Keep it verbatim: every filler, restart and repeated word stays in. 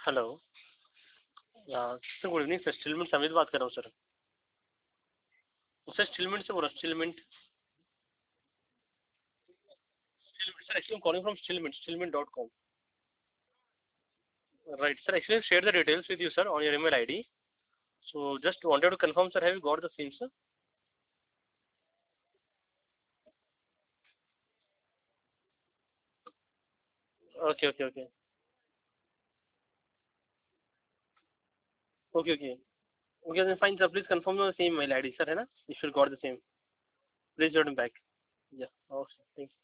Hello. Sir good evening sir, Steelmint Sameer बात कर रहा हूँ सर। सर स्टीलमिंट से बोल रहा हूँ, Steelmint. Steelmint sir, actually calling from Steelmint, Steelmint dot com. Right sir, actually share the details with you sir on your email I D. So just wanted to confirm sir, have you got the same sir? Okay, okay, okay. Okay, okay. Okay then fine sir, please confirm the same mail I D sir, है ना? You should got the same. Please return back. Yeah, okay, thank you.